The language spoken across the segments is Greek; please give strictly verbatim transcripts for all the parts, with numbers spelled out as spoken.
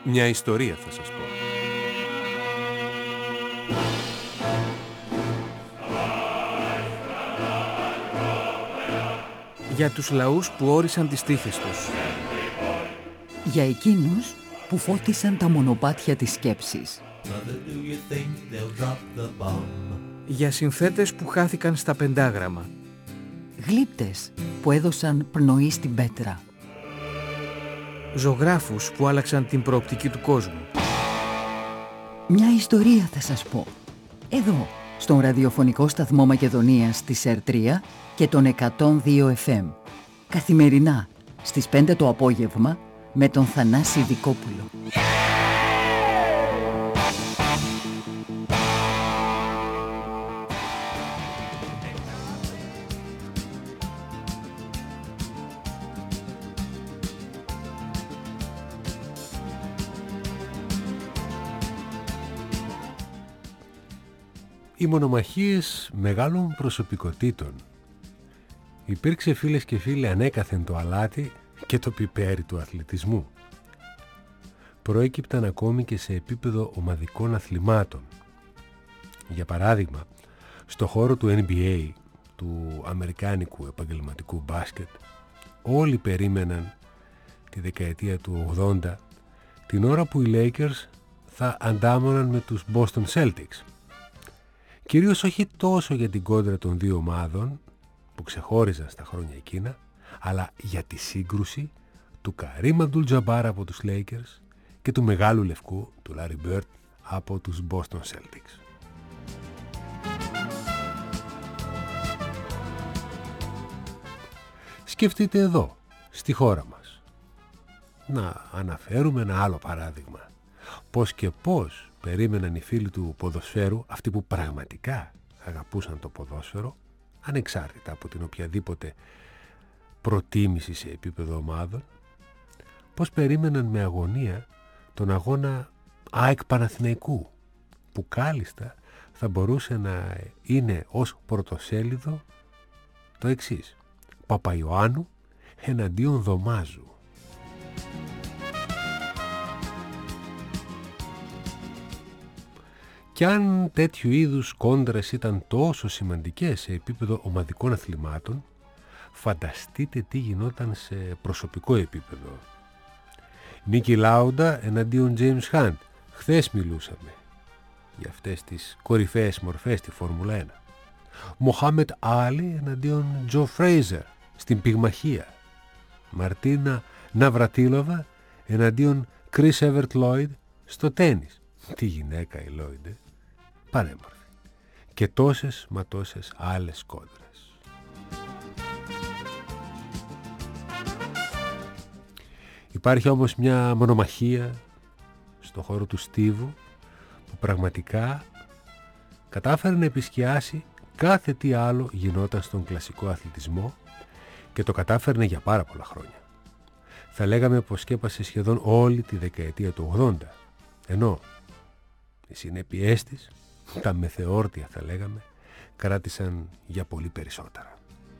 Μια ιστορία θα σας πω. Για τους λαούς που όρισαν τις τύχες τους. Για εκείνους που φώτισαν τα μονοπάτια της σκέψης. Για συνθέτες που χάθηκαν στα πεντάγραμμα. Γλύπτες που έδωσαν πνοή στην πέτρα. Ζωγράφους που άλλαξαν την προοπτική του κόσμου. Μια ιστορία θα σας πω. Εδώ, στον ραδιοφωνικό σταθμό Μακεδονίας της Ερ τρία και τον εκατόν δύο εφ εμ. Καθημερινά, στις πέντε το απόγευμα, με τον Θανάση Δικόπουλο. Οι μονομαχίες μεγάλων προσωπικότητων. Υπήρξε, φίλες και φίλοι, ανέκαθεν το αλάτι και το πιπέρι του αθλητισμού. Προέκυπταν ακόμη και σε επίπεδο ομαδικών αθλημάτων. Για παράδειγμα, στο χώρο του N B A, του αμερικάνικου επαγγελματικού μπάσκετ, όλοι περίμεναν τη δεκαετία του ογδόντα, την ώρα που οι Lakers θα αντάμωναν με τους Boston Celtics. Κυρίως όχι τόσο για την κόντρα των δύο ομάδων που ξεχώριζαν στα χρόνια εκείνα, αλλά για τη σύγκρουση του Καρίμ Αμπτουλ-Τζαμπάρ από τους Lakers και του μεγάλου λευκού, του Larry Bird, από τους Boston Celtics. Σκεφτείτε εδώ, στη χώρα μας. Να αναφέρουμε ένα άλλο παράδειγμα. Πώς και πώς περίμεναν οι φίλοι του ποδοσφαίρου, αυτοί που πραγματικά αγαπούσαν το ποδόσφαιρο, ανεξάρτητα από την οποιαδήποτε προτίμηση σε επίπεδο ομάδων, πώς περίμεναν με αγωνία τον αγώνα ΑΕΚ Παναθηναϊκού, που κάλλιστα θα μπορούσε να είναι ως πρωτοσέλιδο το εξής: Παπαϊωάννου εναντίον Δωμάζου. Κι αν τέτοιου είδους κόντρες ήταν τόσο σημαντικές σε επίπεδο ομαδικών αθλημάτων, φανταστείτε τι γινόταν σε προσωπικό επίπεδο. Νίκη Λάουντα εναντίον James Hunt. Χθες μιλούσαμε για αυτές τις κορυφαίες μορφές στη Φόρμουλα ένα. Μοχάμετ Άλι εναντίον Τζο Φρέιζερ στην πυγμαχία. Μαρτίνα Ναυρατίλοβα εναντίον Κρίς Έβερτ Λόιντ στο τένις. Τι γυναίκα η Λόιντ, ε? Πανέμορφη. Και τόσες μα τόσες άλλες κόντρες. Υπάρχει όμως μια μονομαχία στο χώρο του στίβου που πραγματικά κατάφερε να επισκιάσει κάθε τι άλλο γινόταν στον κλασικό αθλητισμό και το κατάφερνε για πάρα πολλά χρόνια. Θα λέγαμε πως σκέπασε σχεδόν όλη τη δεκαετία του ογδόντα, ενώ οι συνέπειές της, τα μεθεόρτια θα λέγαμε, κράτησαν για πολύ περισσότερα.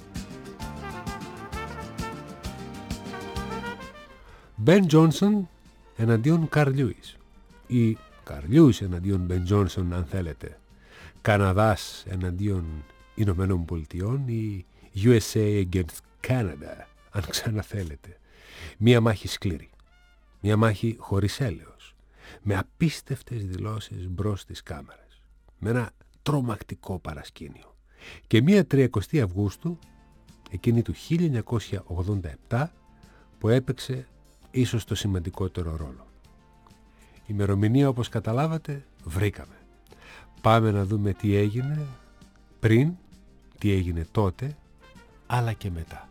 Μπεν Τζόνσον εναντίον Καρλ Λιούις, ή Καρλ Λιούις εναντίον Μπεν Τζόνσον αν θέλετε, Καναδάς εναντίον Ηνωμένων Πολιτειών ή γιου ες έι against Canada αν ξαναθέλετε. Μία μάχη σκληρή, μία μάχη χωρίς έλεος, με απίστευτες δηλώσεις μπρος στις κάμερες, με ένα τρομακτικό παρασκήνιο. Και μία τριακοστή Αυγούστου, εκείνη του χίλια εννιακόσια ογδόντα επτά, που έπαιξε ίσως το σημαντικότερο ρόλο. Η ημερομηνία, όπως καταλάβατε, βρήκαμε. Πάμε να δούμε τι έγινε πριν, τι έγινε τότε, αλλά και μετά.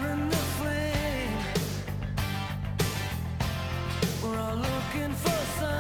Looking for some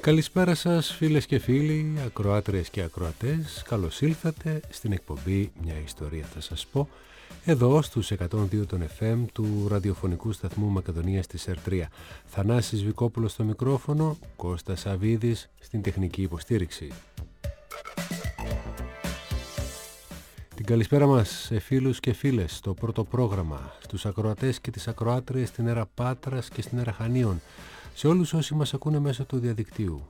Καλησπέρα σας φίλες και φίλοι, ακροάτριες και ακροατές. Καλώς ήλθατε στην εκπομπή «Μια ιστορία θα σας πω», εδώ στους εκατόν δύο των εφ εμ του ραδιοφωνικού σταθμού Μακεδονίας της ΕΡ τρία. Θανάσης Βικόπουλος στο μικρόφωνο, Κώστας Σαβίδης στην τεχνική υποστήριξη. Την καλησπέρα μας σε φίλους και φίλες στο πρώτο πρόγραμμα, στους ακροατές και τις ακροάτριες στην ΕΡΑ Πάτρας και στην ΕΡΑ Χανίων, σε όλους όσοι μας ακούνε μέσω του διαδικτύου.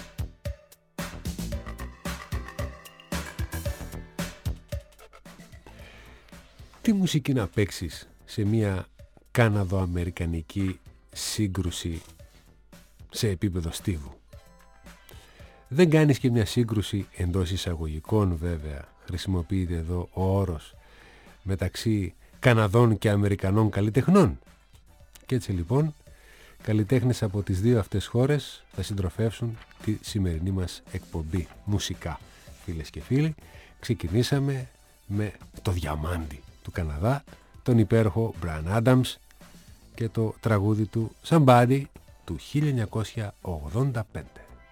Τι μουσική να παίξεις σε μια κάναδο-αμερικανική σύγκρουση σε επίπεδο στίβου? Δεν κάνεις και μια σύγκρουση εντός εισαγωγικών, βέβαια, χρησιμοποιείται εδώ ο όρος, μεταξύ Καναδών και Αμερικανών καλλιτεχνών. Και έτσι λοιπόν, καλλιτέχνες από τις δύο αυτές χώρες θα συντροφεύσουν τη σημερινή μας εκπομπή μουσικά. Φίλες και φίλοι, ξεκινήσαμε με το διαμάντι του Καναδά, τον υπέροχο Bryan Adams και το τραγούδι του Somebody του χίλια εννιακόσια ογδόντα πέντε.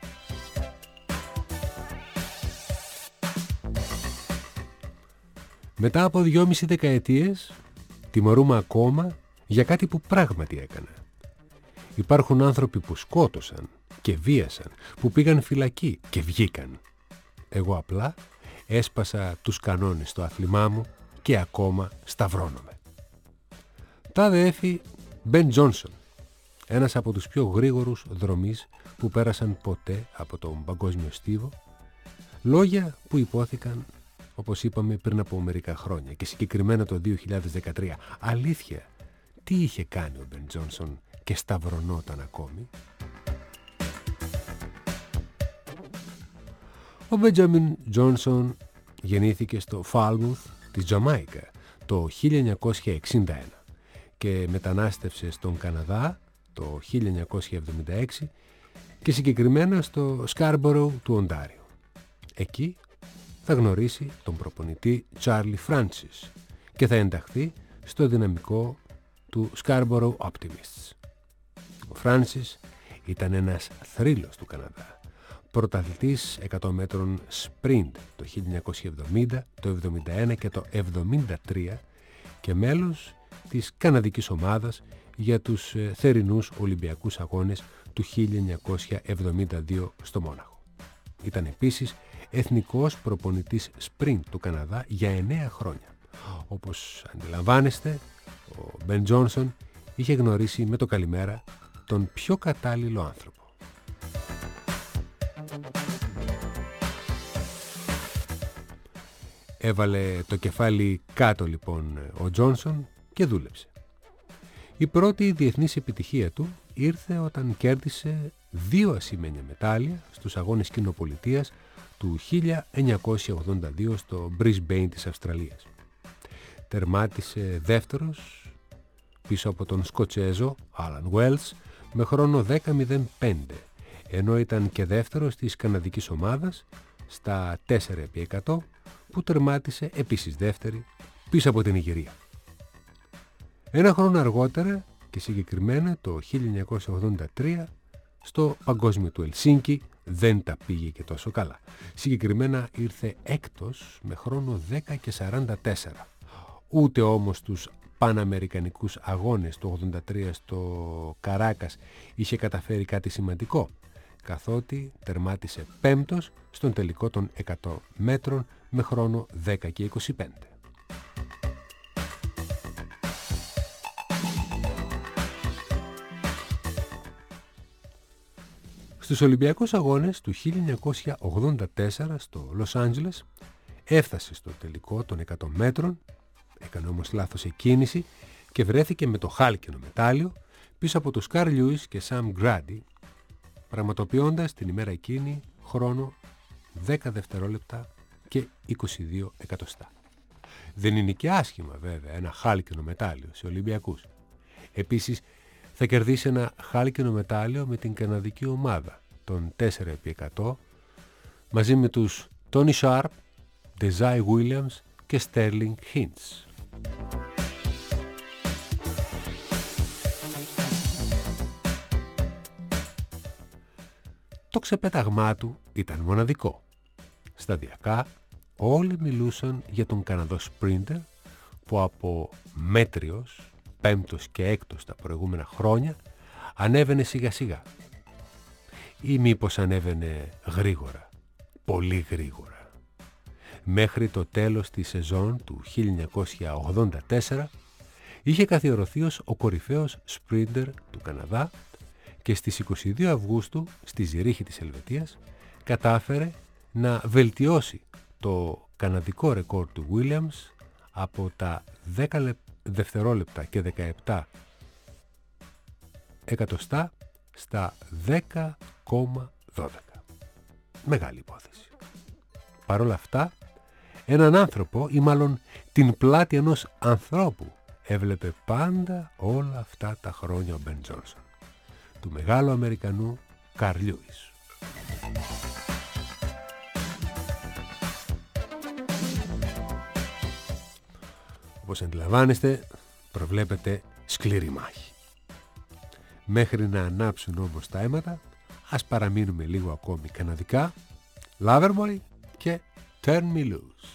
Μετά από δυόμιση δεκαετίες τιμωρούμε ακόμα για κάτι που πράγματι έκανε. Υπάρχουν άνθρωποι που σκότωσαν και βίασαν, που πήγαν φυλακή και βγήκαν. Εγώ απλά έσπασα τους κανόνες στο άθλημά μου και ακόμα σταυρώνομαι. Τάδε έφη Ben Johnson, ένας από τους πιο γρήγορους δρομείς που πέρασαν ποτέ από τον παγκόσμιο στίβο, λόγια που υπόθηκαν, όπως είπαμε, πριν από μερικά χρόνια και συγκεκριμένα το δύο χιλιάδες δεκατρία. Αλήθεια, τι είχε κάνει ο Ben Johnson και σταυρωνόταν ακόμη? Ο Benjamin Johnson γεννήθηκε στο Falmouth της Τζαμάικα το χίλια εννιακόσια εξήντα ένα και μετανάστευσε στον Καναδά το χίλια εννιακόσια εβδομήντα έξι και συγκεκριμένα στο Scarborough του Οντάριο. Εκεί θα γνωρίσει τον προπονητή Charlie Francis και θα ενταχθεί στο δυναμικό του Scarborough Optimists. Ο Francis ήταν ένας θρύλος του Καναδά, πρωταθλητής εκατό μέτρων sprint το χίλια εννιακόσια εβδομήντα, το εβδομήντα ένα και το εβδομήντα τρία και μέλος της καναδικής ομάδας για τους θερινούς Ολυμπιακούς Αγώνες του χίλια εννιακόσια εβδομήντα δύο στο Μόναχο. Ήταν επίσης εθνικός προπονητής sprint του Καναδά για εννέα χρόνια. Όπως αντιλαμβάνεστε, ο Ben Johnson είχε γνωρίσει με το καλημέρα τον πιο κατάλληλο άνθρωπο. Έβαλε το κεφάλι κάτω λοιπόν ο Τζόνσον και δούλεψε. Η πρώτη διεθνής επιτυχία του ήρθε όταν κέρδισε δύο ασημένια μετάλλια στους αγώνες κοινοπολιτείας του χίλια εννιακόσια ογδόντα δύο στο Brisbane της Αυστραλίας. Τερμάτισε δεύτερος πίσω από τον Σκοτσέζο Alan Wells με χρόνο δέκα μηδέν πέντε, ενώ ήταν και δεύτερος της καναδικής ομάδας στα τέσσερα επί εκατό που τερμάτισε επίσης δεύτερη πίσω από την Ιγυρία. Ένα χρόνο αργότερα και συγκεκριμένα το χίλια εννιακόσια ογδόντα τρία στο παγκόσμιο του Ελσίνκι δεν τα πήγε και τόσο καλά. Συγκεκριμένα ήρθε έκτος με χρόνο δέκα και σαράντα τέσσερα. Ούτε όμως τους Παναμερικανικούς Αγώνες του ογδόντα τρία στο Καράκας είχε καταφέρει κάτι σημαντικό, καθότι τερμάτισε πέμπτος στον τελικό των εκατό μέτρων με χρόνο δέκα και είκοσι πέντε. Στους Ολυμπιακούς Αγώνες του χίλια εννιακόσια ογδόντα τέσσερα στο Λος Άντζελες έφτασε στο τελικό των εκατό μέτρων, έκανε όμως λάθος εκκίνηση και βρέθηκε με το χάλκινο μετάλλιο πίσω από τους Καρλ Λιούις και Σαμ Γκράντι, πραγματοποιώντας την ημέρα εκείνη χρόνο δέκα δευτερόλεπτα και είκοσι δύο εκατοστά. Δεν είναι και άσχημα βέβαια ένα χάλκινο μετάλλιο σε Ολυμπιακούς. Επίσης θα κερδίσει ένα χάλκινο μετάλλιο με την καναδική ομάδα των τέσσερα επί εκατό μαζί με τους Τόνι Σάρπ, Ντεζάι Βίλιαμς και Στέρλινγκ Χίντς. το ξεπέταγμά του ήταν μοναδικό. Σταδιακά όλοι μιλούσαν για τον Καναδό σπρίντερ που από μέτριος, πέμπτος και έκτος τα προηγούμενα χρόνια ανέβαινε σιγά σιγά. Ή μήπως ανέβαινε γρήγορα, πολύ γρήγορα. Μέχρι το τέλος της σεζόν του χίλια εννιακόσια ογδόντα τέσσερα είχε καθιερωθεί ως ο κορυφαίος σπρίντερ του Καναδά και στις είκοσι δύο Αυγούστου στη Ζηρίχη της Ελβετίας κατάφερε να βελτιώσει το καναδικό ρεκόρ του Williams από τα δέκα δευτερόλεπτα και δεκαεπτά εκατοστά στα δέκα κόμμα δώδεκα. Μεγάλη υπόθεση. Παρ' όλα αυτά, έναν άνθρωπο ή μάλλον την πλάτη ενός ανθρώπου έβλεπε πάντα όλα αυτά τα χρόνια ο Ben Johnson, του μεγάλου Αμερικανού Καρλ Λιούις. Όπως αντιλαμβάνεστε, προβλέπεται σκληρή μάχη. Μέχρι να ανάψουν όμως τα αίματα, ας παραμείνουμε λίγο ακόμη καναδικά. Loverboy και Turn Me Loose.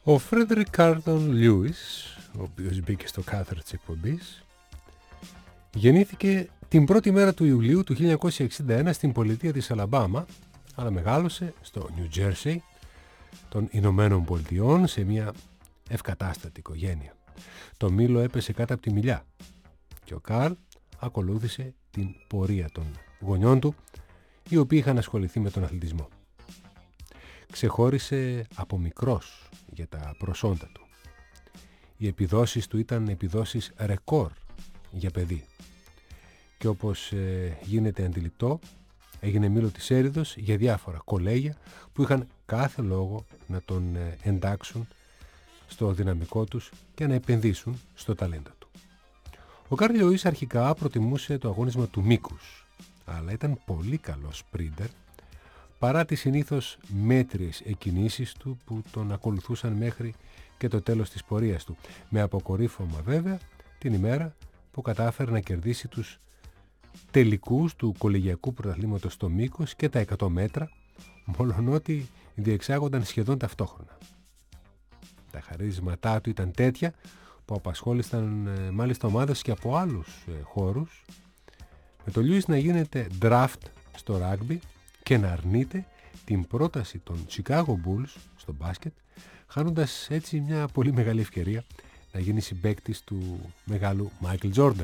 Ο Φρέντερικ Κάρλτον Λιούις, ο οποίος μπήκε στο κάθαρ της εκπομπής, γεννήθηκε την πρώτη μέρα του Ιουλίου του χίλια εννιακόσια εξήντα ένα στην πολιτεία της Αλαμπάμα, αλλά μεγάλωσε στο Νιου Τζέρσι των Ηνωμένων Πολιτειών σε μια ευκατάστατη οικογένεια. Το μήλο έπεσε κάτω από τη μιλιά και ο Καρλ ακολούθησε την πορεία των γονιών του, οι οποίοι είχαν ασχοληθεί με τον αθλητισμό. Ξεχώρισε από μικρός για τα προσόντα του. Οι επιδόσεις του ήταν επιδόσεις ρεκόρ για παιδί. Και όπως ε, γίνεται αντιληπτό, έγινε μήλο της έρηδος για διάφορα κολέγια που είχαν κάθε λόγο να τον ε, εντάξουν στο δυναμικό τους και να επενδύσουν στο ταλέντο του. Ο Καρλ Λιούις αρχικά προτιμούσε το αγώνισμα του μήκους, αλλά ήταν πολύ καλός σπρίντερ παρά τις συνήθως μέτριες εκκινήσεις του που τον ακολουθούσαν μέχρι και το τέλος της πορείας του, με αποκορύφωμα βέβαια την ημέρα που κατάφερε να κερδίσει τους τελικούς του κολεγιακού πρωταθλήματος στο μήκος και τα εκατό μέτρα, μολονότι διεξάγονταν σχεδόν ταυτόχρονα. Τα χαρίσματά του ήταν τέτοια που απασχόλησαν ε, μάλιστα ομάδες και από άλλους ε, χώρους, με το Λιούις να γίνεται draft στο ράγμπι και να αρνείται την πρόταση των Chicago Bulls στο μπάσκετ, χάνοντας έτσι μια πολύ μεγάλη ευκαιρία να γίνει συμπαίκτης του μεγάλου Michael Jordan.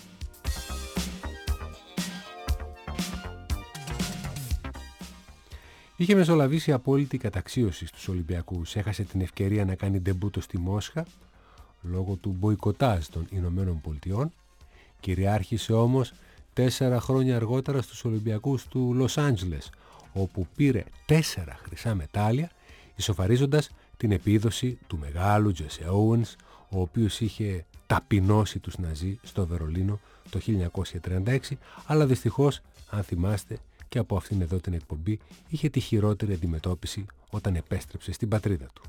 Είχε μεσολαβήσει απόλυτη καταξίωση στους Ολυμπιακούς. Έχασε την ευκαιρία να κάνει ντεμπούτο στη Μόσχα λόγω του μποϊκοτάζ των Ηνωμένων Πολιτειών. Κυριάρχησε όμως τέσσερα χρόνια αργότερα στους Ολυμπιακούς του Λος Άντζελες, όπου πήρε τέσσερα χρυσά μετάλλια, ισοφαρίζοντας την επίδοση του μεγάλου Τζέσι Όουενς, ο οποίος είχε ταπεινώσει τους Ναζί στο Βερολίνο το χίλια εννιακόσια τριάντα έξι, αλλά δυστυχώς, αν θυμάστε, και από αυτήν εδώ την εκπομπή, είχε τη χειρότερη αντιμετώπιση όταν επέστρεψε στην πατρίδα του.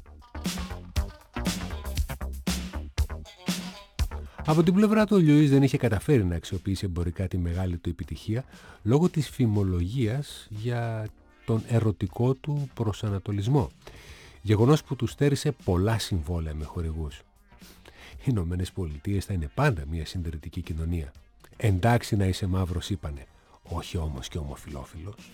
Από την πλευρά του, ο Λιούις δεν είχε καταφέρει να αξιοποιήσει εμπορικά τη μεγάλη του επιτυχία λόγω της φημολογίας για τον ερωτικό του προσανατολισμό, γεγονός που του στέρισε πολλά συμβόλαια με χορηγούς. Οι Ηνωμένες Πολιτείες θα είναι πάντα μια συντηρητική κοινωνία. Εντάξει να είσαι μαύρος, είπανε, όχι όμως και ομοφυλόφιλος.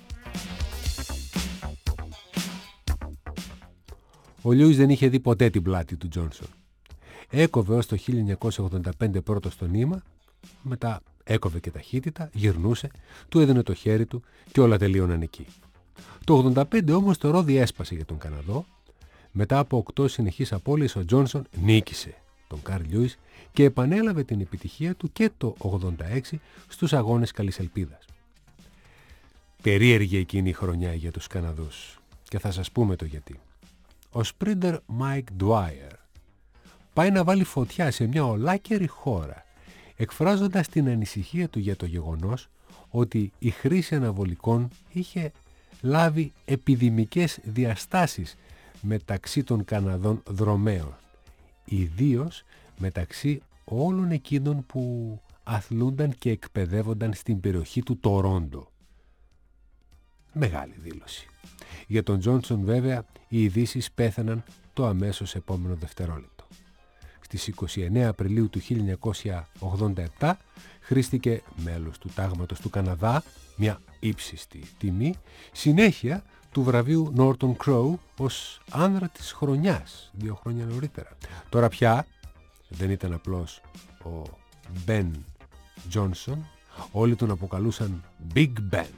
Ο Λιούις δεν είχε δει ποτέ την πλάτη του Τζόνσον. Έκοβε ως το χίλια εννιακόσια ογδόντα πέντε πρώτο στο νήμα, μετά έκοβε και ταχύτητα, γυρνούσε, του έδινε το χέρι του και όλα τελείωναν εκεί. Το ογδόντα πέντε όμως το ρόδι έσπασε για τον Καναδό. Μετά από οκτώ συνεχείς απώλειες ο Τζόνσον νίκησε τον Καρλ Λιούις και επανέλαβε την επιτυχία του και το ογδόντα έξι στους αγώνες καλής ελπίδας. Περίεργη εκείνη η χρονιά για τους Καναδούς και θα σας πούμε το γιατί. Ο σπρίντερ Μάικ Ντουάιερ πάει να βάλει φωτιά σε μια ολάκερη χώρα, εκφράζοντας την ανησυχία του για το γεγονός ότι η χρήση αναβολικών είχε λάβει επιδημικές διαστάσεις μεταξύ των Καναδών δρομέων, ιδίως μεταξύ όλων εκείνων που αθλούνταν και εκπαιδεύονταν στην περιοχή του Τορόντο. Μεγάλη δήλωση. Για τον Τζόνσον βέβαια οι ειδήσεις πέθαναν το αμέσως επόμενο δευτερόλεπτο. Στις είκοσι εννέα Απριλίου του χίλια εννιακόσια ογδόντα επτά χρήστηκε μέλος του τάγματος του Καναδά, μια ύψιστη τιμή, συνέχεια του βραβείου Norton Crow ως άνδρα της χρονιάς, δύο χρόνια νωρίτερα. Τώρα πια δεν ήταν απλώς ο Ben Johnson, όλοι τον αποκαλούσαν Big Ben.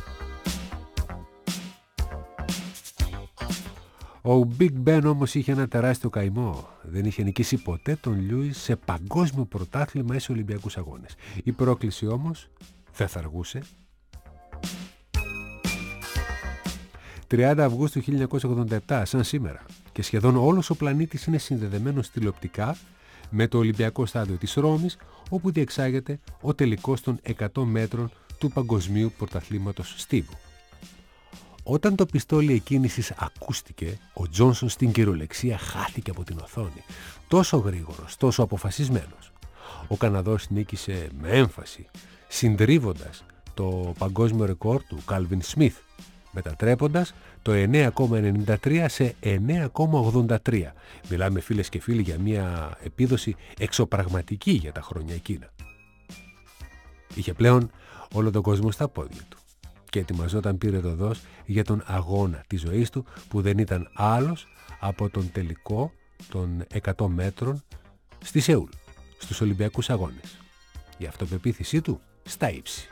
Ο Big Ben όμως είχε ένα τεράστιο καημό. Δεν είχε νικήσει ποτέ τον Λιούις σε παγκόσμιο πρωτάθλημα ή σε Ολυμπιακούς αγώνες. Η πρόκληση όμως δεν θα αργούσε. τριάντα Αυγούστου χίλια εννιακόσια ογδόντα επτά, σαν σήμερα, και σχεδόν όλος ο πλανήτης είναι συνδεδεμένος τηλεοπτικά με το Ολυμπιακό στάδιο της Ρώμης, όπου διεξάγεται ο τελικός των εκατό μέτρων του Παγκοσμίου Πρωταθλήματος Στίβου. Όταν το πιστόλι εκκίνησης ακούστηκε, ο Τζόνσον στην κυριολεξία χάθηκε από την οθόνη. Τόσο γρήγορος, τόσο αποφασισμένος. Ο Καναδός νίκησε με έμφαση, συντρίβοντας το παγκόσμιο ρεκόρ του Κάλβιν Σμιθ μετατρέποντας το εννέα κόμμα ενενήντα τρία σε εννέα κόμμα ογδόντα τρία. Μιλάμε, φίλες και φίλοι, για μια επίδοση εξωπραγματική για τα χρόνια εκείνα. Είχε πλέον όλο τον κόσμο στα πόδια του και ετοιμαζόταν πυρεδοδός για τον αγώνα της ζωής του, που δεν ήταν άλλος από τον τελικό των εκατό μέτρων στη Σεούλ, στους Ολυμπιακούς Αγώνες. Η αυτοπεποίθησή του στα ύψη.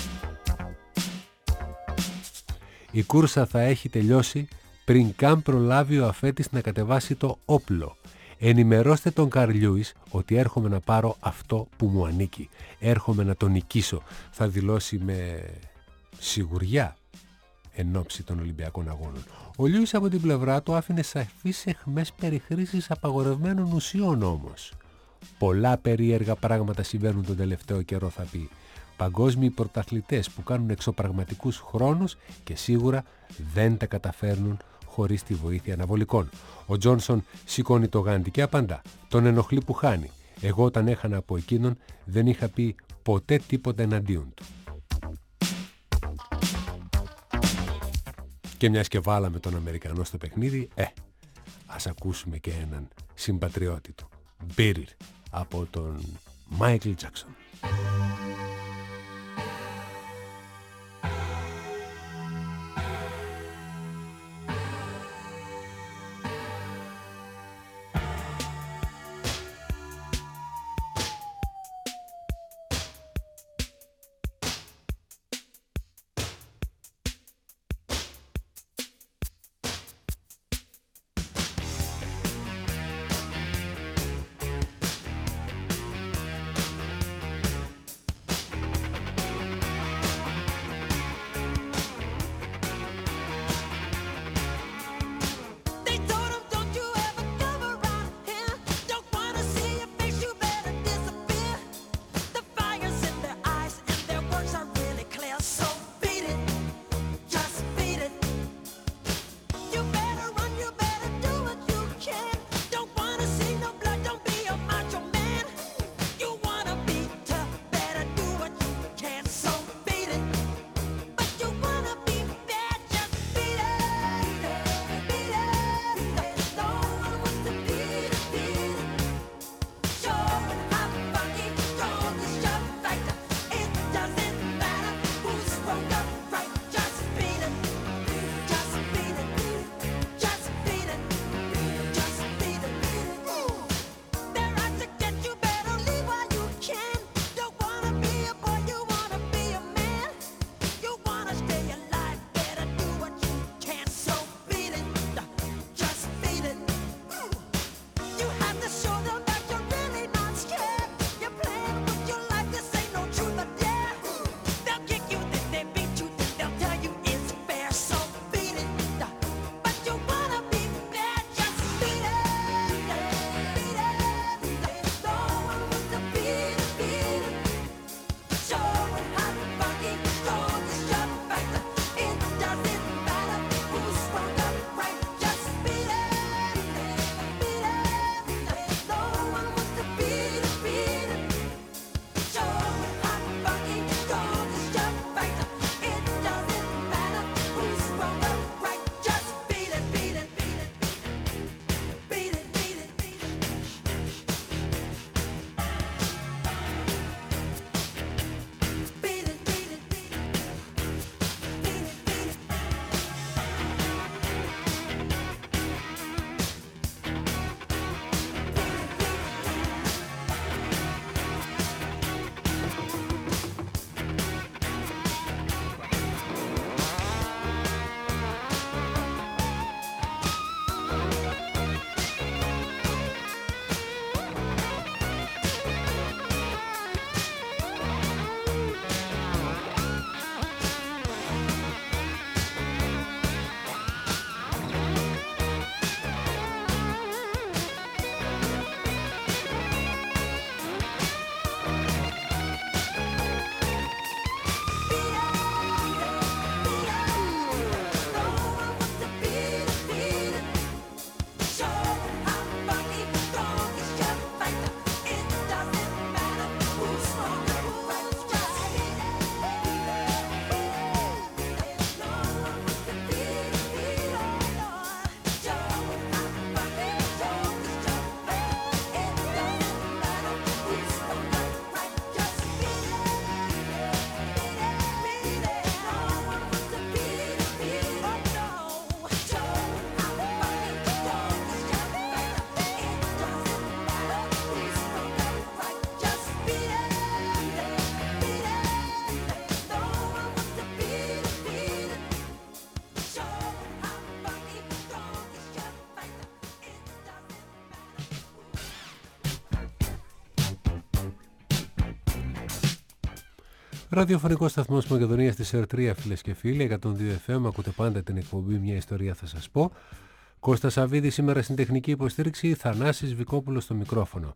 Η κούρσα θα έχει τελειώσει πριν καν προλάβει ο αφέτης να κατεβάσει το όπλο. Ενημερώστε τον Καρλ Λιούις ότι έρχομαι να πάρω αυτό που μου ανήκει. Έρχομαι να τον νικήσω, θα δηλώσει με σιγουριά εν ώψη των Ολυμπιακών Αγώνων. Ο Λιούις από την πλευρά του άφηνε σαφείς αιχμές περί χρήσης απαγορευμένων ουσιών όμως. Πολλά περίεργα πράγματα συμβαίνουν τον τελευταίο καιρό, θα πει. Παγκόσμιοι πρωταθλητές που κάνουν εξωπραγματικούς χρόνους και σίγουρα δεν τα καταφέρνουν χωρίς τη βοήθεια αναβολικών. Ο Τζόνσον σηκώνει το γάντι και απαντά. Τον ενοχλεί που χάνει. Εγώ όταν έχανα από εκείνον δεν είχα πει ποτέ τίποτα εναντίον του. Και μιας και βάλαμε τον Αμερικανό στο παιχνίδι, ε, ας ακούσουμε και έναν συμπατριώτη του. Beat It από τον Michael Jackson. Ραδιοφωνικό σταθμός Μακεδονίας της ΕΡ τρία, φίλες και φίλοι, εκατόν δύο εφ εμ, ακούτε πάντα την εκπομπή «Μια ιστορία θα σας πω». Κώστας Σαββίδης σήμερα στην τεχνική υποστήριξη, Θανάσης Βικόπουλος στο μικρόφωνο.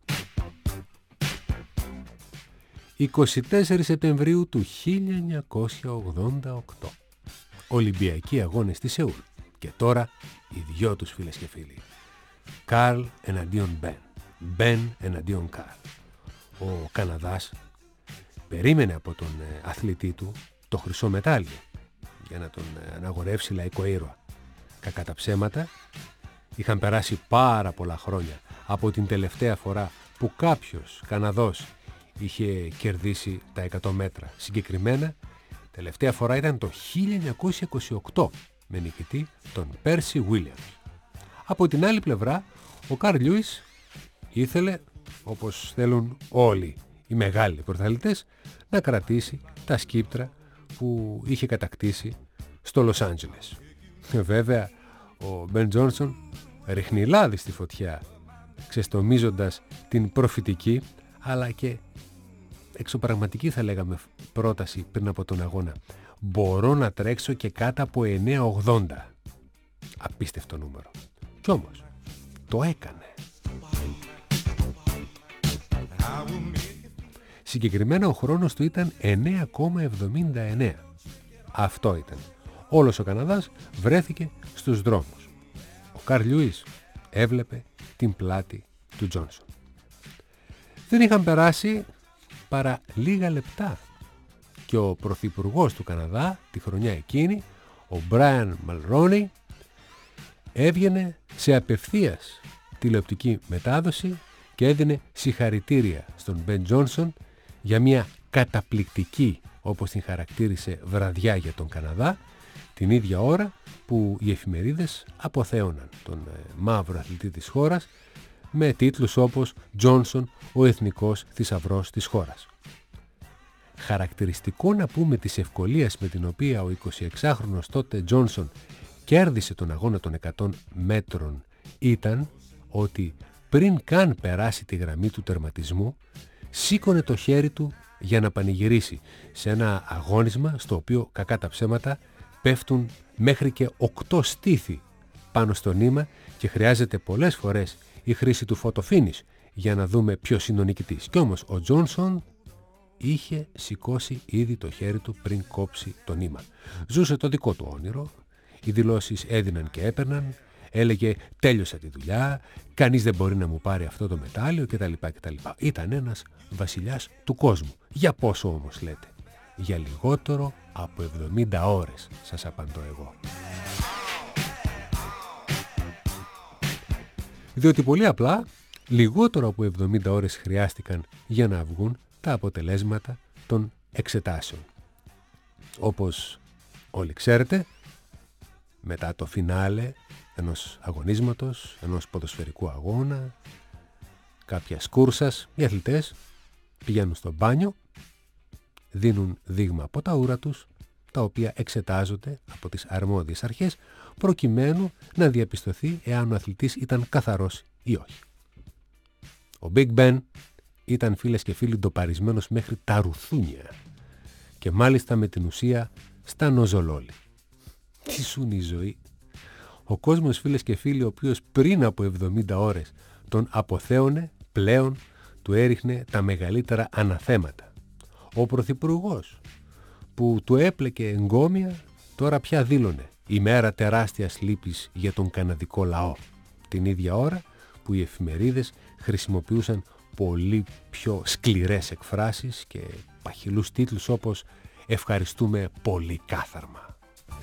εικοστή τέταρτη Σεπτεμβρίου του χίλια εννιακόσια ογδόντα οκτώ. Ολυμπιακοί αγώνες στη Σεούλ. Και τώρα οι δυο τους, φίλες και φίλοι. Καρλ εναντίον Μπεν. Μπεν εναντίον Καρλ. Ο Καναδάς περίμενε από τον ε, αθλητή του το χρυσό μετάλλιο για να τον ε, αναγορεύσει λαϊκό ήρωα. Κακά τα ψέματα, είχαν περάσει πάρα πολλά χρόνια από την τελευταία φορά που κάποιος Καναδός είχε κερδίσει τα εκατό μέτρα. Συγκεκριμένα, τελευταία φορά ήταν το χίλια εννιακόσια είκοσι οκτώ με νικητή τον Πέρσι Βίλιαμς. Από την άλλη πλευρά, ο Καρλ Λιούις ήθελε, όπως θέλουν όλοι οι μεγάλοι πρωταθλητές, να κρατήσει τα σκύπτρα που είχε κατακτήσει στο Λος Άντζελες. Βέβαια, ο Μπεν Τζόνσον ρίχνει λάδι στη φωτιά, ξεστομίζοντας την προφητική αλλά και εξωπραγματική, θα λέγαμε, πρόταση πριν από τον αγώνα. Μπορώ να τρέξω και κάτω από εννιά ογδόντα. Απίστευτο νούμερο. Κι όμως το έκανε. Συγκεκριμένα ο χρόνος του ήταν εννιά κόμμα εβδομήντα εννέα. Αυτό ήταν. Όλος ο Καναδάς βρέθηκε στους δρόμους. Ο Καρλ Λιούις έβλεπε την πλάτη του Τζόνσον. Δεν είχαν περάσει παρά λίγα λεπτά και ο πρωθυπουργός του Καναδά τη χρονιά εκείνη, ο Μπράιαν Μαλρόνι, έβγαινε σε απευθείας τηλεοπτική μετάδοση και έδινε συγχαρητήρια στον Μπεν Τζόνσον για μια καταπληκτική, όπως την χαρακτήρισε, βραδιά για τον Καναδά, την ίδια ώρα που οι εφημερίδες αποθέωναν τον ε, μαύρο αθλητή της χώρας με τίτλους όπως «Τζόνσον, ο εθνικός θησαυρός της χώρας». Χαρακτηριστικό να πούμε της ευκολίας με την οποία ο εικοσιεξάχρονος τότε Τζόνσον κέρδισε τον αγώνα των εκατό μέτρων ήταν ότι πριν καν περάσει τη γραμμή του τερματισμού, σήκωνε το χέρι του για να πανηγυρίσει σε ένα αγώνισμα στο οποίο, κακά τα ψέματα, πέφτουν μέχρι και οκτώ στήθη πάνω στο νήμα και χρειάζεται πολλές φορές η χρήση του photo finish για να δούμε ποιος είναι ο νικητής. Κι όμως ο Τζόνσον είχε σηκώσει ήδη το χέρι του πριν κόψει το νήμα. Ζούσε το δικό του όνειρο, οι δηλώσεις έδιναν και έπαιρναν, έλεγε τέλειωσα τη δουλειά, κανείς δεν μπορεί να μου πάρει αυτό το μετάλλιο κτλ. κτλ. Ήταν ένας βασιλιάς του κόσμου. Για πόσο όμως λέτε? Για λιγότερο από εβδομήντα ώρες, σας απαντώ εγώ. Διότι πολύ απλά λιγότερο από εβδομήντα ώρες χρειάστηκαν για να βγουν τα αποτελέσματα των εξετάσεων. Όπως όλοι ξέρετε, μετά το φινάλε ενός αγωνίσματος, ενός ποδοσφαιρικού αγώνα, κάποιας κούρσας, οι αθλητές πηγαίνουν στο μπάνιο, δίνουν δείγμα από τα ούρα τους, τα οποία εξετάζονται από τις αρμόδιες αρχές, προκειμένου να διαπιστωθεί εάν ο αθλητής ήταν καθαρός ή όχι. Ο Big Ben ήταν, φίλες και φίλοι, ντοπαρισμένος μέχρι τα ρουθούνια και μάλιστα με την ουσία στα νοζολόλη. Τι σου είναι η ζωή? Ο κόσμος, φίλες και φίλοι, ο οποίος πριν από εβδομήντα ώρες τον αποθέωνε, πλέον του έριχνε τα μεγαλύτερα αναθέματα. Ο πρωθυπουργός που του έπλεκε εγκόμια τώρα πια δήλωνε ημέρα τεράστιας λύπης για τον καναδικό λαό, την ίδια ώρα που οι εφημερίδες χρησιμοποιούσαν πολύ πιο σκληρές εκφράσεις και παχυλούς τίτλους όπως «Ευχαριστούμε πολύ κάθαρμα».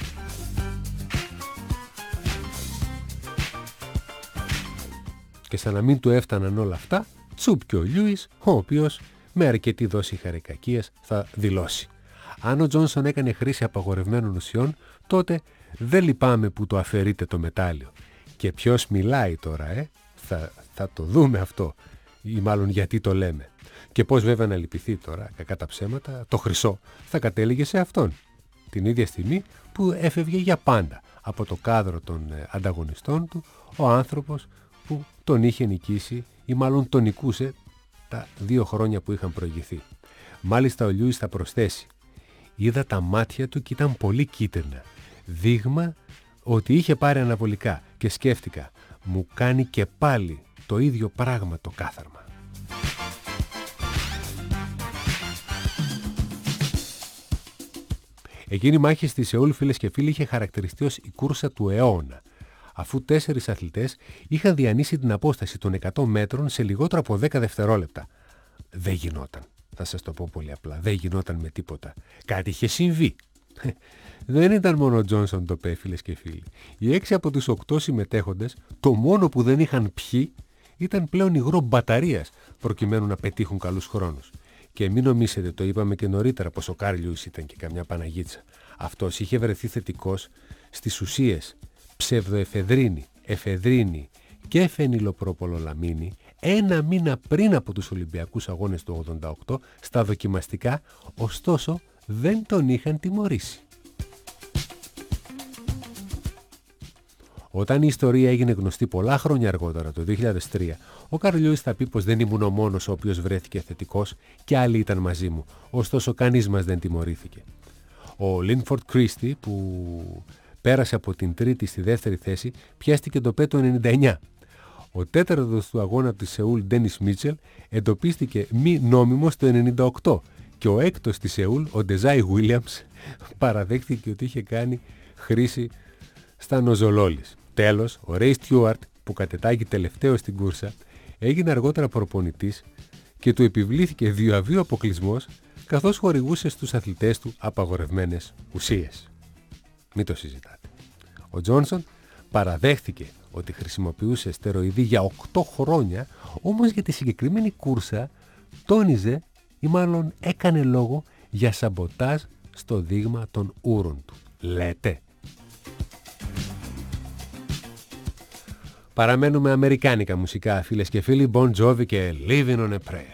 Και σαν να μην του έφταναν όλα αυτά, τσουπ και ο Λιούις, ο οποίος με αρκετή δόση χαρικακίας θα δηλώσει: αν ο Τζόνσον έκανε χρήση απαγορευμένων ουσιών, τότε δεν λυπάμαι που το αφαιρείτε το μετάλλιο. Και ποιος μιλάει τώρα, ε? Θα, θα το δούμε αυτό, ή μάλλον γιατί το λέμε. Και πώς βέβαια να λυπηθεί τώρα, κακά τα ψέματα, το χρυσό θα κατέληγε σε αυτόν. Την ίδια στιγμή που έφευγε για πάντα από το κάδρο των ανταγωνιστών του ο άνθρωπος που τον είχε νικήσει ή μάλλον τον νικούσε τα δύο χρόνια που είχαν προηγηθεί. Μάλιστα ο Λιούις θα προσθέσει: Είδα τα μάτια του και ήταν πολύ κίτρινα. Δείγμα ότι είχε πάρει αναβολικά και σκέφτηκα, μου κάνει και πάλι το ίδιο πράγμα το κάθαρμα. Εκείνη η μάχη στη Σεούλ, φίλες και φίλοι, είχε χαρακτηριστεί ως η κούρσα του αιώνα, αφού τέσσερις αθλητές είχαν διανύσει την απόσταση των εκατό μέτρων σε λιγότερο από δέκα δευτερόλεπτα. Δεν γινόταν. Θα σας το πω πολύ απλά. Δεν γινόταν με τίποτα. Κάτι είχε συμβεί. Δεν ήταν μόνο ο Τζόνσον το πέ, φίλες και φίλοι. Οι έξι από τους οκτώ συμμετέχοντες, το μόνο που δεν είχαν πιει ήταν πλέον υγρό μπαταρίας, προκειμένου να πετύχουν καλούς χρόνους. Και μην νομίσετε, το είπαμε και νωρίτερα, πως ο Καρλ Λιούις ήταν και καμιά παναγίτσα. Αυτός είχε βρεθεί θετικός στις ουσίες ψευδοεφεδρίνη, εφεδρίνη και φενιλοπροπολολαμίνη ένα μήνα πριν από τους Ολυμπιακούς Αγώνες του ογδόντα οκτώ στα δοκιμαστικά, ωστόσο δεν τον είχαν τιμωρήσει. Όταν η ιστορία έγινε γνωστή πολλά χρόνια αργότερα, το δύο χιλιάδες τρία, ο Καρλ Λιούις θα πει πως δεν ήμουν ο μόνος ο οποίος βρέθηκε θετικός και άλλοι ήταν μαζί μου, ωστόσο κανείς μας δεν τιμωρήθηκε. Ο Λίνφορντ Κρίστι, που πέρασε από την τρίτη στη δεύτερη θέση, πιάστηκε το πέ το ενενήντα εννιά. Ο τέταρτος του αγώνα της Σεούλ, Ντένις Μίτσελ, εντοπίστηκε μη νόμιμος το ενενήντα οκτώ και ο έκτος της Σεούλ, ο Ντεζάι Γουίλιαμς, παραδέχτηκε ότι είχε κάνει χρήση στα νοζολόλης. Τέλος, ο Ρέι Στιούαρτ, που κατετάγει τελευταίο στην κούρσα, έγινε αργότερα προπονητής και του επιβλήθηκε διαβίου αποκλεισμός, καθώς χορηγούσε στους αθλητές του απαγορευμένες ουσίες. Μην το συζητάτε. Ο Τζόνσον παραδέχθηκε ότι χρησιμοποιούσε στεροειδή για οκτώ χρόνια, όμως για τη συγκεκριμένη κούρσα τόνιζε ή μάλλον έκανε λόγο για σαμποτάζ στο δείγμα των ούρων του. Λέτε. Παραμένουμε αμερικάνικα μουσικά, φίλες και φίλοι, Bon Jovi και Living on a Prayer.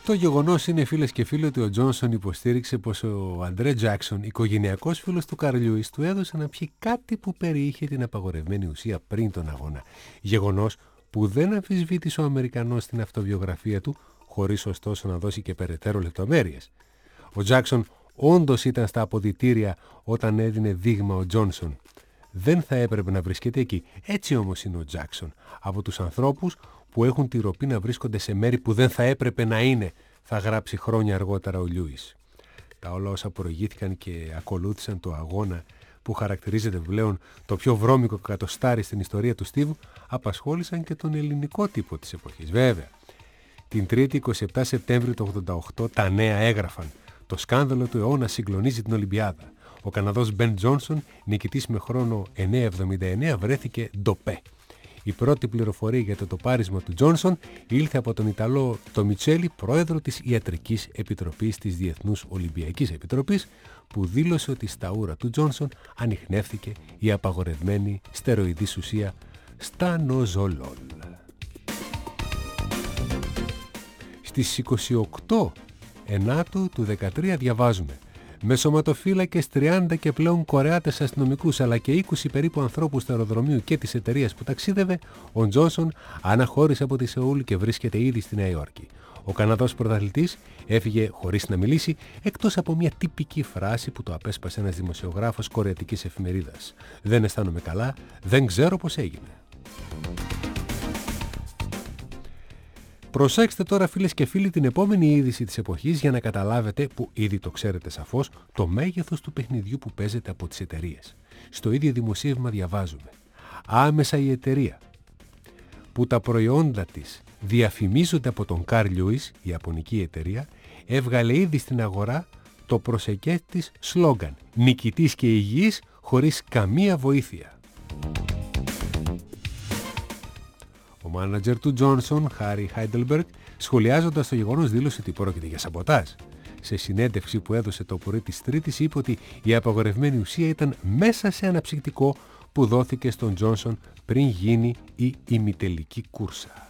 Το γεγονός είναι, φίλες και φίλοι, ότι ο Τζόνσον υποστήριξε πως ο Αντρέ Τζάκσον, οικογενειακός φίλος του Καρλ Λιούις, του έδωσε να πιει κάτι που περιείχε την απαγορευμένη ουσία πριν τον αγώνα. Γεγονός που δεν αμφισβήτησε ο Αμερικανός στην αυτοβιογραφία του, χωρίς ωστόσο να δώσει και περαιτέρω λεπτομέρειες. Ο Τζάκσον όντως ήταν στα αποδυτήρια όταν έδινε δείγμα ο Τζόνσον. Δεν θα έπρεπε να βρίσκεται εκεί. Έτσι όμως είναι ο Τζάκσον. Από τους ανθρώπους που έχουν τη ροπή να βρίσκονται σε μέρη που δεν θα έπρεπε να είναι, θα γράψει χρόνια αργότερα ο Λιούις. Τα όλα όσα προηγήθηκαν και ακολούθησαν το αγώνα που χαρακτηρίζεται πλέον το πιο βρώμικο κατοστάρι στην ιστορία του στίβου, απασχόλησαν και τον ελληνικό τύπο της εποχής. Βέβαια, την Τρίτη εικοστή εβδόμη Σεπτέμβρη του ογδόντα οκτώ τα νέα έγραφαν. Το σκάνδαλο του αιώνα συγκλονίζει την Ολυμπιάδα. Ο Καναδός Μπεν Τζόνσον, νικητής με χρόνο εννέα εβδομήντα εννέα, βρέθηκε ντοπέ. Η πρώτη πληροφορία για το τοπάρισμα του Τζόνσον ήλθε από τον Ιταλό Τομιτσέλη, πρόεδρο της Ιατρικής Επιτροπής της Διεθνούς Ολυμπιακής Επιτροπής, που δήλωσε ότι στα ούρα του Τζόνσον ανιχνεύθηκε η απαγορευμένη στεροειδής ουσία στανοζολόλ. Στις είκοσι οκτώ Ενάτου του δεκατρία διαβάζουμε: με σωματοφύλακες τριάντα και πλέον Κορεάτες αστυνομικούς αλλά και είκοσι περίπου ανθρώπους του αεροδρομίου και της εταιρείας που ταξίδευε, ο Τζόνσον αναχώρησε από τη Σεούλ και βρίσκεται ήδη στη Νέα Υόρκη. Ο Καναδός πρωταθλητής έφυγε χωρίς να μιλήσει, εκτός από μια τυπική φράση που το απέσπασε ένας δημοσιογράφος κορεατικής εφημερίδας: δεν αισθάνομαι καλά, δεν ξέρω πώς έγινε. Προσέξτε τώρα, φίλες και φίλοι, την επόμενη είδηση της εποχής για να καταλάβετε, που ήδη το ξέρετε σαφώς, το μέγεθος του παιχνιδιού που παίζεται από τις εταιρείες. Στο ίδιο δημοσίευμα διαβάζουμε: άμεσα η εταιρεία που τα προϊόντα της διαφημίζονται από τον Καρλ Λιούις, η ιαπωνική εταιρεία, έβγαλε ήδη στην αγορά το προσεκές της σλόγγαν «Νικητής και υγιής χωρίς καμία βοήθεια». Ο μάνατζερ του Τζόνσον, Χάρι Χάιντελμπεργκ, σχολιάζοντας το γεγονός, δήλωσε ότι πρόκειται για σαμποτάζ. Σε συνέντευξη που έδωσε το πρωί της Τρίτης, είπε ότι η απαγορευμένη ουσία ήταν μέσα σε ένα ψυκτικό που δόθηκε στον Τζόνσον πριν γίνει η ημιτελική κούρσα.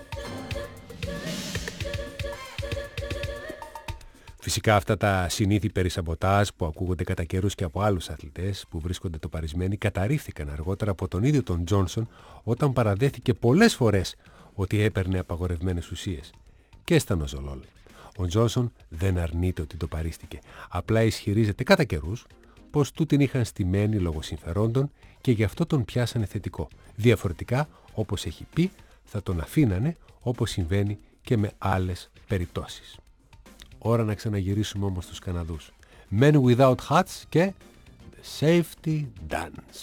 Φυσικά αυτά τα συνήθη περί σαμποτάζ που ακούγονται κατά καιρούς και από άλλους αθλητές που βρίσκονται τοπαρισμένοι καταρρίφθηκαν αργότερα από τον ίδιο τον Τζόνσον όταν παραδέθηκε πολλές φορές ότι έπαιρνε απαγορευμένες ουσίες και στανοζολόλ. Ο Τζόνσον δεν αρνείται ότι το παρίστηκε, απλά ισχυρίζεται κατά καιρούς πως του την είχαν στημένη λόγω συμφερόντων και γι' αυτό τον πιάσανε θετικό. Διαφορετικά, όπως έχει πει, θα τον αφήνανε, όπως συμβαίνει και με άλλες περιπτώσεις. Ώρα να ξαναγυρίσουμε όμως στους Καναδούς. Men Without Hats και The Safety Dance.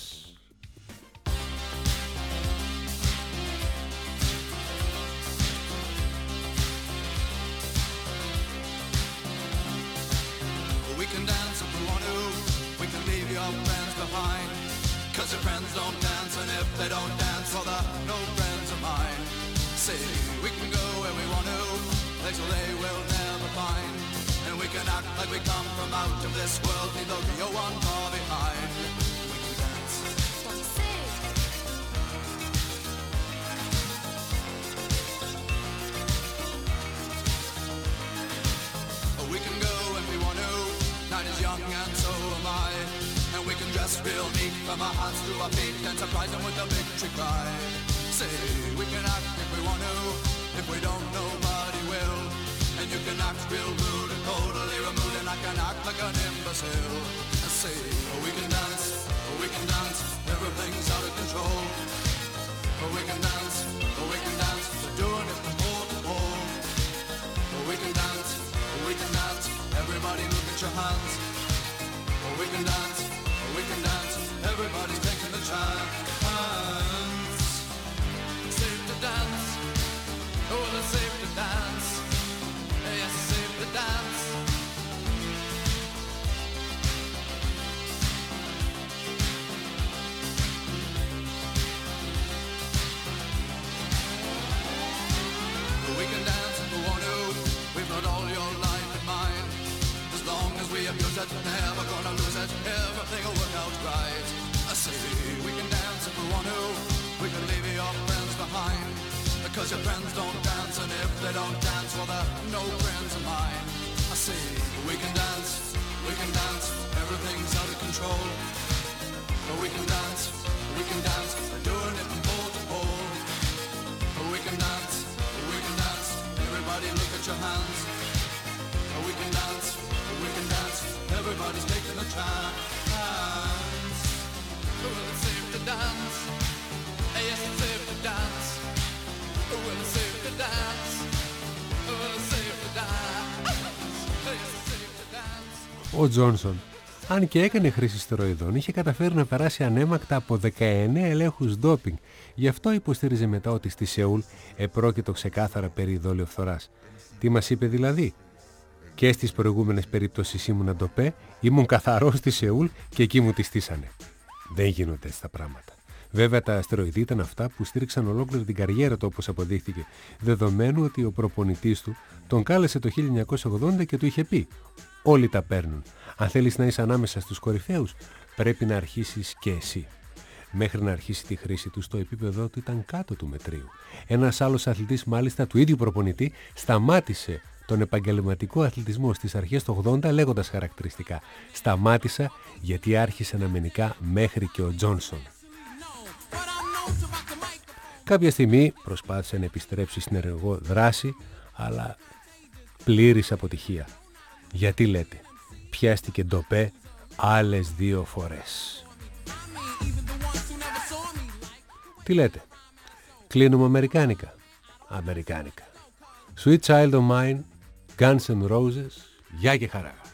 We can dance if we want to. We can leave your friends behind. Cause your friends don't dance, and if they don't dance, well, they're no friends of mine. See, we can go where we want to. Place where they will never find. And we can act like we come from out of this world, leave the real one far behind. We can dance. What you say? Oh, we can go when we want to. Night is young and so am I. And we can dress real neat from our hands to our feet and surprise them with a victory cry. Say, we can act if we want to. If we don't, nobody will. And you can act real rude and totally removed, and I can act like an imbecile. And say, oh, we can dance, oh, we can dance, everything's out of control. Oh, we can dance, oh, we can dance, we're doing it from pole to pole. Oh, we can dance, oh, we can dance, everybody look at your hands. Oh, we can dance, oh, we can dance, everybody's taking the chance. Safe to dance, oh, it's safe to dance. Yes, safe to dance. We can dance, we can dance, doing it from pole to pole. We can dance, we can dance, everybody look at your hands. We can dance, we can dance, everybody's taking a chance. Well, it's safe to dance, yes, it's safe to dance. Well, it's safe to dance, well, it's safe to dance, yes, it's safe to dance. Ο Τζόνσον, αν και έκανε χρήση στεροειδών, είχε καταφέρει να περάσει ανέμακτα από δεκαεννέα ελέγχους ντόπινγκ. Γι' αυτό υποστήριζε μετά ότι στη Σεούλ επρόκειτο ξεκάθαρα περί δολιοφθοράς. Τι μας είπε δηλαδή? Και στις προηγούμενες περιπτώσεις ήμουν ντοπέ, ήμουν καθαρός στη Σεούλ και εκεί μου τη στήσανε. Δεν γίνονται έτσι τα πράγματα. Βέβαια τα αστεροειδή ήταν αυτά που στήριξαν ολόκληρη την καριέρα του, όπως αποδείχθηκε, δεδομένου ότι ο προπονητής του τον κάλεσε το χίλια εννιακόσια ογδόντα και του είχε πει: όλοι τα παίρνουν. Αν θέλεις να είσαι ανάμεσα στους κορυφαίους, πρέπει να αρχίσεις και εσύ. Μέχρι να αρχίσει τη χρήση του, στο επίπεδο του ήταν κάτω του μετρίου. Ένας άλλος αθλητής, μάλιστα του ίδιου προπονητή, σταμάτησε τον επαγγελματικό αθλητισμό στις αρχές του ογδόντα λέγοντας χαρακτηριστικά: σταμάτησα γιατί άρχισε να με νικά μέχρι και ο Τζόνσον. Κάποια στιγμή προσπάθησε να επιστρέψει στην ενεργό δράση, αλλά πλήρης αποτυχία. Γιατί λέτε, πιάστηκε ντοπέ άλλες δύο φορές. Τι λέτε, κλείνουμε αμερικάνικα? Αμερικάνικα. Sweet Child of Mine, Guns N' Roses, γεια και χαρά.